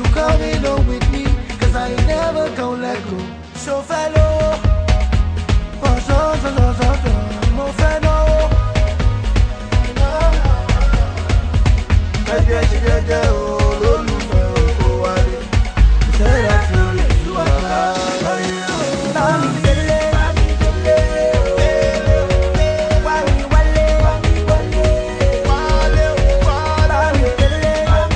coming home with me, cause I ain't never gonna let go. So fellow, mo fẹ́ náwó. Jẹ́jẹ́ olólùfẹ́ oko wálé. Sẹ́yà tí ó lè tú àká láyé. Bámi délé, wá mi wálé. Bámi délé, wá mi wálé.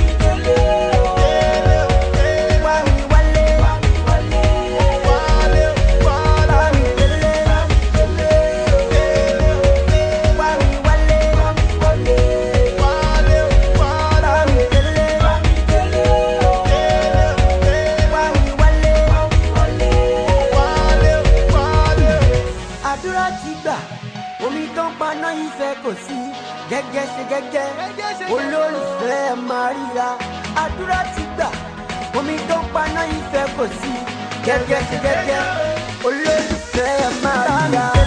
Àdúrà ti gbà, omi tó ń paná ìfẹ́ kò sí. Gẹ́gẹ́ ṣe gẹ́gẹ́, olólùfẹ́ máa ríra. Àdúrà ti gbà, omi tó ń paná ìfẹ́ kò sí. Gẹ́gẹ́ ṣe gẹ́gẹ́, olólùfẹ́ máa ríra.